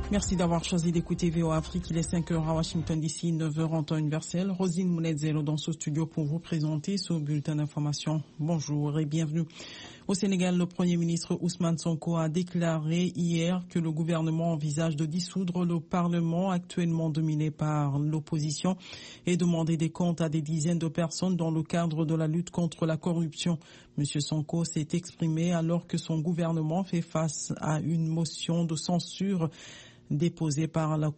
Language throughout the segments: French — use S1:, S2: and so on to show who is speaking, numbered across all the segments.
S1: Merci d'avoir choisi d'écouter VOA Afrique. Il est 5h à Washington DC, 9h en temps universel. Rosine Mounetzello dans ce studio pour vous présenter ce bulletin d'information. Bonjour et bienvenue. Au Sénégal, le Premier ministre Ousmane Sonko a déclaré hier que le gouvernement envisage de dissoudre le Parlement actuellement dominé par l'opposition et demander des comptes à des dizaines de personnes dans le cadre de la lutte contre la corruption. Monsieur Sonko s'est exprimé alors que son gouvernement fait face à une motion de censure déposée par la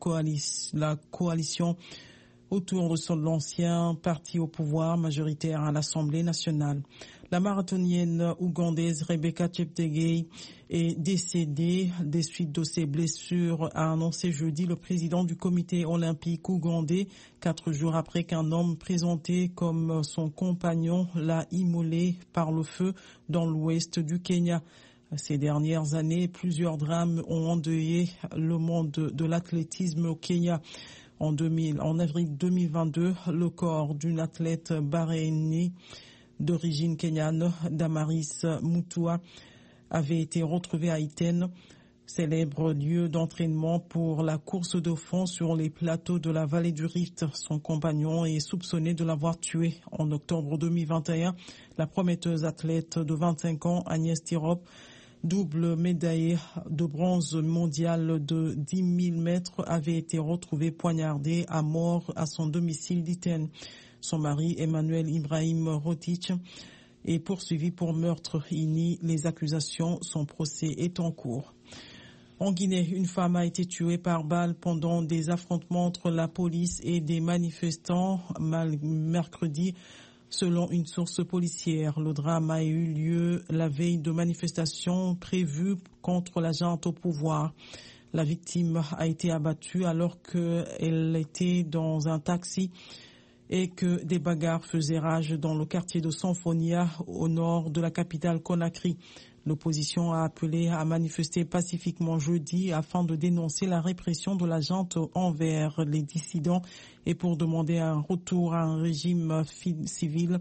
S1: coalition autour de l'ancien parti au pouvoir majoritaire à l'Assemblée nationale. La marathonienne ougandaise Rebecca Cheptegei est décédée des suites de ses blessures, a annoncé jeudi le président du comité olympique ougandais, 4 jours après qu'un homme présenté comme son compagnon l'a immolé par le feu dans l'ouest du Kenya. Ces dernières années, plusieurs drames ont endeuillé le monde de l'athlétisme au Kenya. En avril 2022, le corps d'une athlète bahreïnienne d'origine kenyane, Damaris Mutua, avait été retrouvé à Iten, célèbre lieu d'entraînement pour la course de fond sur les plateaux de la vallée du Rift. Son compagnon est soupçonné de l'avoir tué. En octobre 2021, la prometteuse athlète de 25 ans, Agnès Tirop, double médaillée de bronze mondiale de 10 000 mètres, avait été retrouvée poignardée à mort à son domicile d'Iten. Son mari, Emmanuel Ibrahim Rotich, est poursuivi pour meurtre. Il nie les accusations. Son procès est en cours. En Guinée, une femme a été tuée par balle pendant des affrontements entre la police et des manifestants mercredi, selon une source policière. Le drame a eu lieu la veille de manifestations prévues contre la junte au pouvoir. La victime a été abattue alors qu'elle était dans un taxi et que des bagarres faisaient rage dans le quartier de Sanfonia, au nord de la capitale Conakry. L'opposition a appelé à manifester pacifiquement jeudi afin de dénoncer la répression de la junte envers les dissidents et pour demander un retour à un régime civil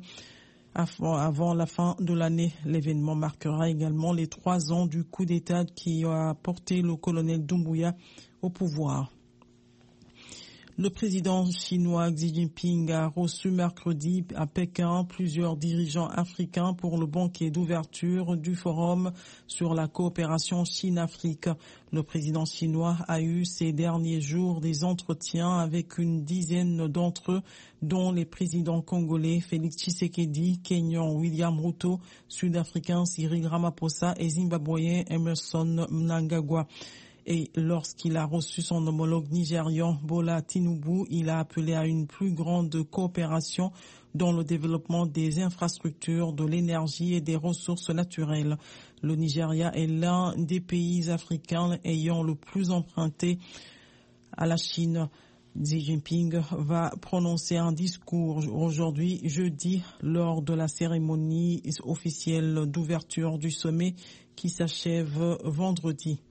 S1: avant la fin de l'année. L'événement marquera également les 3 ans du coup d'État qui a porté le colonel Doumbouya au pouvoir. Le président chinois Xi Jinping a reçu mercredi à Pékin plusieurs dirigeants africains pour le banquet d'ouverture du forum sur la coopération Chine-Afrique. Le président chinois a eu ces derniers jours des entretiens avec une dizaine d'entre eux, dont les présidents congolais Félix Tshisekedi, Kenyan William Ruto, sud-africain Cyril Ramaphosa et zimbabwéen Emmerson Mnangagwa. Et lorsqu'il a reçu son homologue nigérian Bola Tinubu, il a appelé à une plus grande coopération dans le développement des infrastructures, de l'énergie et des ressources naturelles. Le Nigeria est l'un des pays africains ayant le plus emprunté à la Chine. Xi Jinping va prononcer un discours aujourd'hui, jeudi, lors de la cérémonie officielle d'ouverture du sommet qui s'achève vendredi.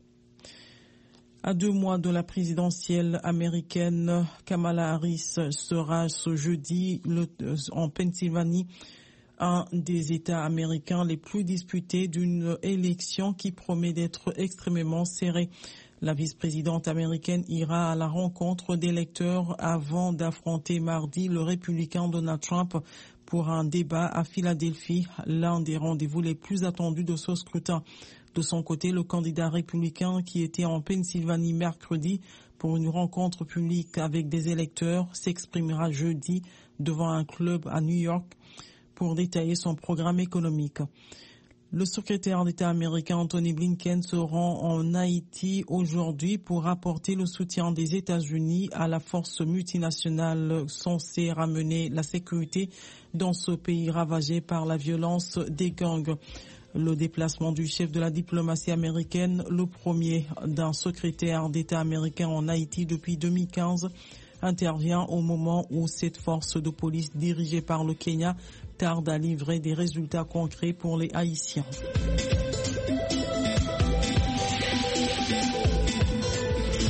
S1: À 2 mois de la présidentielle américaine, Kamala Harris sera ce jeudi en Pennsylvanie, un des États américains les plus disputés d'une élection qui promet d'être extrêmement serrée. La vice-présidente américaine ira à la rencontre d'électeurs avant d'affronter mardi le républicain Donald Trump pour un débat à Philadelphie, l'un des rendez-vous les plus attendus de ce scrutin. De son côté, le candidat républicain qui était en Pennsylvanie mercredi pour une rencontre publique avec des électeurs s'exprimera jeudi devant un club à New York pour détailler son programme économique. Le secrétaire d'État américain Anthony Blinken se rend en Haïti aujourd'hui pour apporter le soutien des États-Unis à la force multinationale censée ramener la sécurité dans ce pays ravagé par la violence des gangs. Le déplacement du chef de la diplomatie américaine, le premier d'un secrétaire d'État américain en Haïti depuis 2015, intervient au moment où cette force de police dirigée par le Kenya tarde à livrer des résultats concrets pour les Haïtiens.